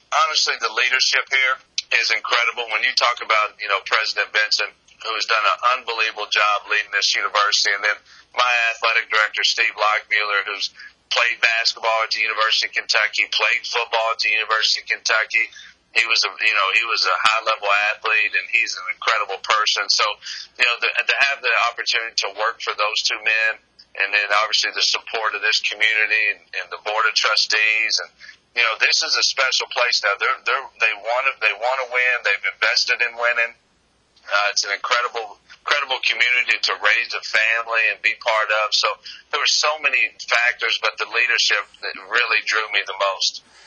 honestly, the leadership here is incredible. When you talk about, President Benson, who has done an unbelievable job leading this university, and then my athletic director, Steve Lockmuller, who's played basketball at the University of Kentucky, played football at the University of Kentucky. He was a high level athlete, and he's an incredible person. So, to have the opportunity to work for those two men, and then obviously the support of this community and the board of trustees, and this is a special place now. They want to win. They've invested in winning. It's an incredible community to raise a family and be part of. So there were so many factors, but the leadership that really drew me the most.